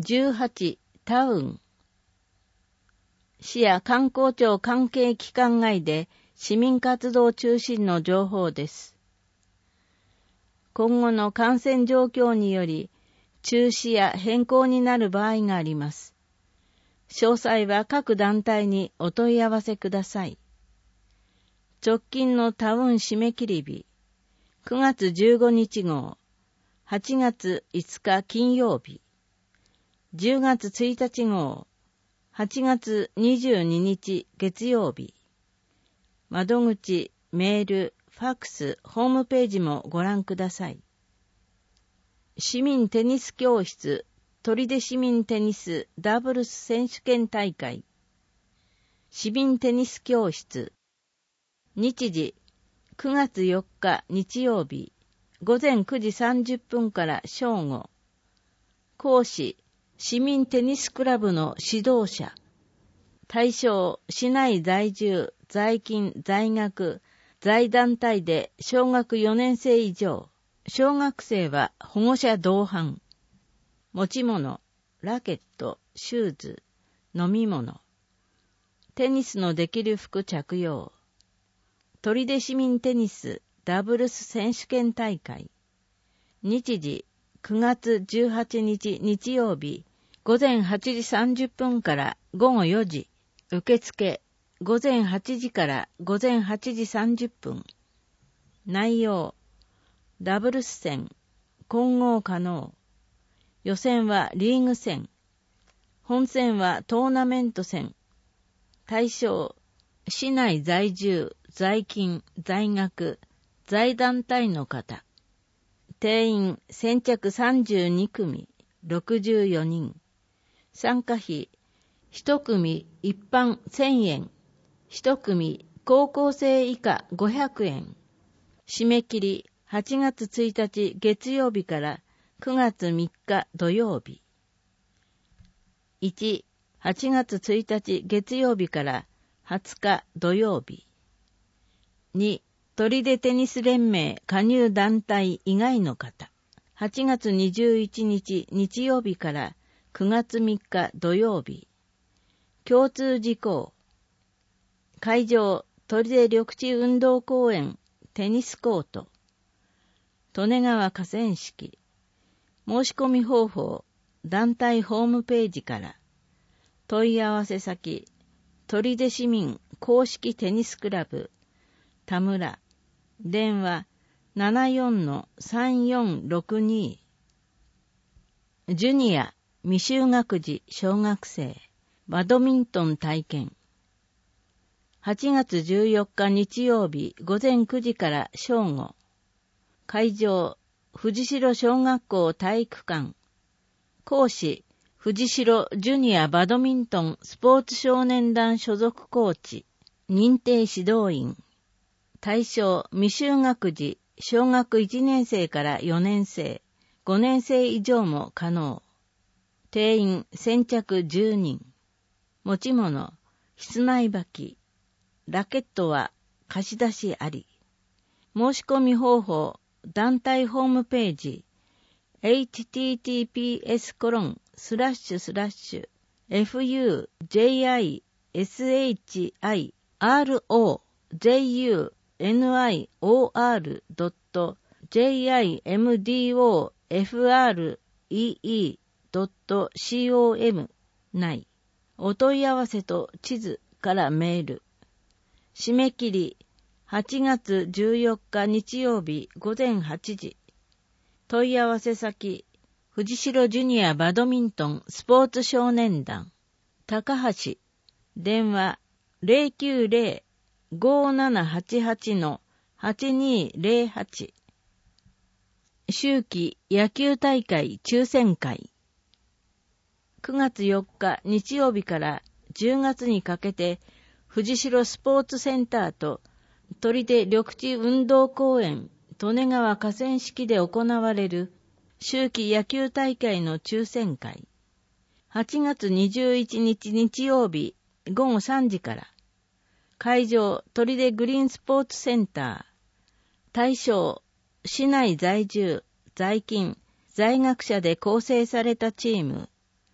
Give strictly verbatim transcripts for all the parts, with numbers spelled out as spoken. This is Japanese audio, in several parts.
じゅうはち、タウン。市や観光庁関係機関外で市民活動中心の情報です。今後の感染状況により中止や変更になる場合があります。詳細は各団体にお問い合わせください。直近のタウン締め切り日、くがつじゅうごにち号、はちがついつか金曜日、じゅうがつついたち号、はちがつにじゅうににち月曜日。窓口、メール、ファックス、ホームページもご覧ください。市民テニス教室、取手市民テニスダブルス選手権大会。市民テニス教室。日時、くがつよっか日曜日、ごぜんくじさんじゅっぷんから正午。講師、市民テニスクラブの指導者。対象、市内在住、在勤、在学、在団体で小学よねんせい以上。小学生は保護者同伴。持ち物、ラケット、シューズ、飲み物。テニスのできる服着用。取手市民テニスダブルス選手権大会。日時、くがつじゅうはちにち日曜日、ごぜんはちじさんじゅっぷんからごごよじ。受付、ごぜんはちじからごぜんはちじさんじゅっぷん。内容、ダブルス戦、混合可能。予選はリーグ戦。本戦はトーナメント戦。対象、市内在住、在勤、在学、在団体の方。定員先着さんじゅうにくみ、ろくじゅうよにん。参加費、一組一般せんえん、一組高校生以下ごひゃくえん。締め切りはちがつついたち月曜日からくがつみっか土曜日。いち、はちがつついたち月曜日からはつか土曜日。に、取手テニス連盟加入団体以外の方。はちがつにじゅういちにち日曜日からくがつみっか土曜日。共通事項。会場、取手緑地運動公園、テニスコート。利根川河川敷。申し込み方法、団体ホームページから。問い合わせ先、取手市民公式テニスクラブ、田村。電話 ななよんのさんよんろくに。ジュニア、未就学児小学生、バドミントン体験。はちがつじゅうよっか日曜日ごぜんくじから正午。会場、藤代小学校体育館。講師、藤代ジュニアバドミントンスポーツ少年団所属コーチ、認定指導員。対象、未就学児、小学いちねんせいからよねんせい、ごねんせい以上も可能。定員先着じゅうにん。持ち物、室内履き。ラケットは貸し出しあり。申し込み方法、団体ホームページ、エイチティーティーピーエスコロンスラッシュスラッシュエフユージェイアイエスエイチアイアールオージェイユーエヌアイオーアールドットジェイアイエムディーオーエフアールイーイードットコム 内。お問い合わせと地図からメール。締め切りはちがつじゅうよっか日曜日ごぜんはちじ。問い合わせ先、藤代ジュニアバドミントンスポーツ少年団、高橋。電話 ゼロきゅうゼロ ごーななはちはち のはちにーゼロはち。秋季野球大会抽選会。くがつよっか日曜日からじゅうがつにかけて、藤代スポーツセンターと取手緑地運動公園利根川河川敷で行われる秋季野球大会の抽選会。はちがつにじゅういちにち日曜日ごごさんじから。会場、取手グリーンスポーツセンター。対象、市内在住、在勤、在学者で構成されたチーム。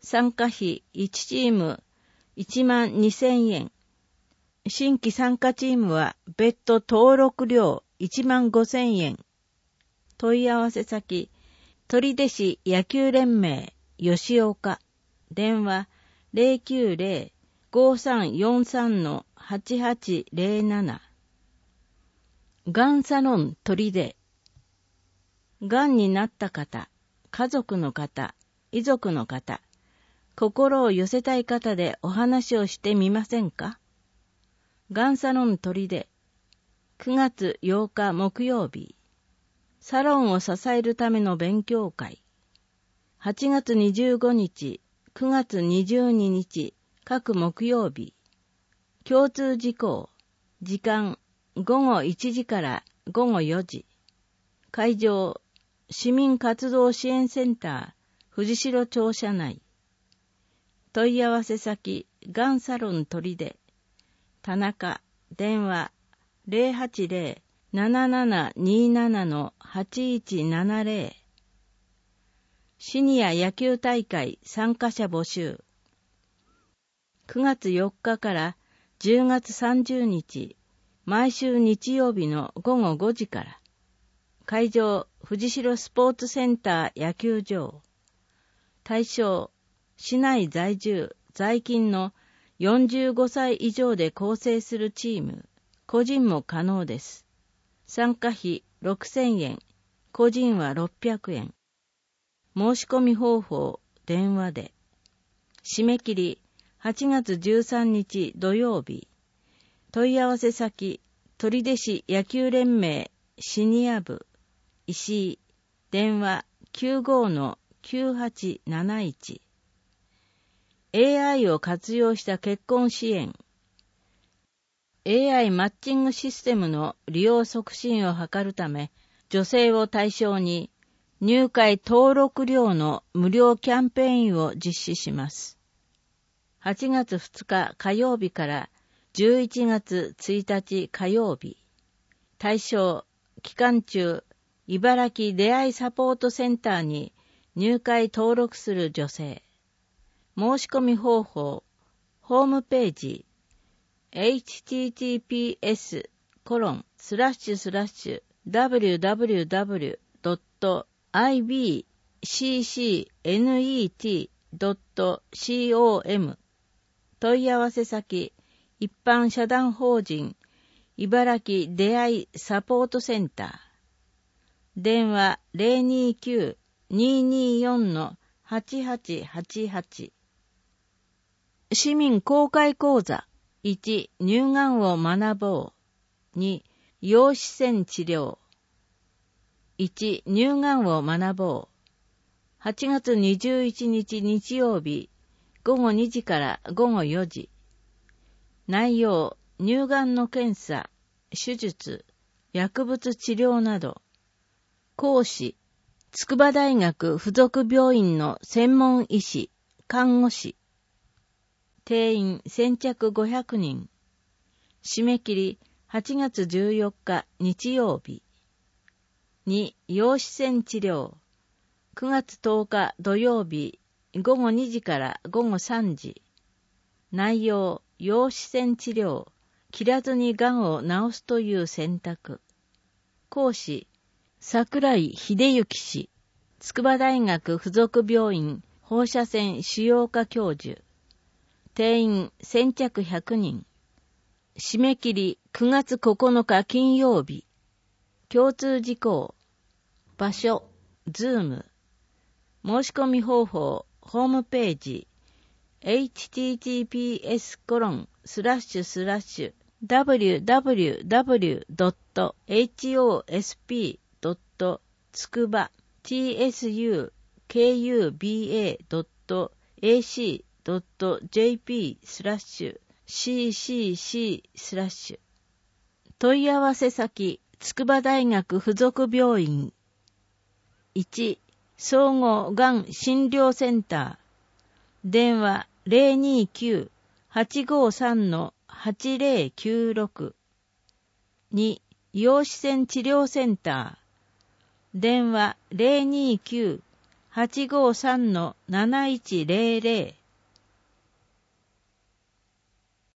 参加費いちチームいちまんにせんえん。新規参加チームは別途登録料いちまんごせんえん。問い合わせ先、取手市野球連盟吉岡。電話 ゼロきゅうゼロ ごさんよんさん はちはちゼロなな。がんサロン取手。がんになった方、家族の方、遺族の方、心を寄せたい方でお話をしてみませんか？がんサロン取手。くがつようか木曜日。サロンを支えるための勉強会。はちがつにじゅうごにち、くがつにじゅうににち、各木曜日。共通事項。時間、ごごいちじからごごよじ。会場、市民活動支援センター、藤代庁舎内。問い合わせ先、がんサロン取手。田中、電話、ゼロはちゼロ ななななになな はちいちななゼロ。シニア野球大会参加者募集。くがつよっかからじゅうがつさんじゅうにち、毎週日曜日のごごごじから。会場、藤代スポーツセンター野球場。対象、市内在住、在勤のよんじゅうごさい以上で構成するチーム、個人も可能です。参加費ろくせんえん、個人はろっぴゃくえん。申し込み方法、電話で。締め切り、はちがつじゅうさんにち土曜日。問い合わせ先、取手市野球連盟シニア部、石井、電話 きゅうごのきゅうはちなないち。エーアイ を活用した結婚支援。エーアイ マッチングシステムの利用促進を図るため、女性を対象に入会登録料の無料キャンペーンを実施します。はちがつふつか火曜日からじゅういちがつついたち火曜日。対象、期間中、茨城出会いサポートセンターに入会登録する女性。申し込み方法、ホームページ、エイチティーティーピーエスコロンスラッシュスラッシュダブリューダブリューダブリュードットアイビーシーシーネットドットコム 問い合わせ先、一般社団法人茨城出会いサポートセンター。電話 ゼロにきゅう にによん はちはちはちはち。市民公開講座。いち、乳がんを学ぼう。に、陽子線治療。いち、乳がんを学ぼう。はちがつにじゅういちにち日曜日、ごごにじからごごよじ。内容、乳がんの検査、手術、薬物治療など。講師、筑波大学附属病院の専門医師、看護師。定員先着ごひゃくにん。締め切りはちがつじゅうよっか日曜日。に、陽子線治療。くがつとおか土曜日ごごにじからごごさんじ。内容、陽子線治療。切らずにがんを治すという選択。講師、桜井秀幸氏。筑波大学附属病院放射線腫瘍科教授。定員先着ひゃくにん。締め切りくがつここのか金曜日。共通事項。場所、ズーム。申し込み方法、ホームページ。エイチティーティーピーエスコロンスラッシュスラッシュダブリューダブリューダブリュードットエイチオーエスピードットつくば ティーエスユーケーユービーエードットエーシードットジェーピースラッシュシーシーシースラッシュ。問い合わせ先、筑波大学附属病院。いち、総合がん診療センター。電話 ゼロにきゅう はちごさん はちゼロきゅうろく。に、陽子線治療センター。電話 ゼロにきゅうはちごさんのなないちぜろぜろ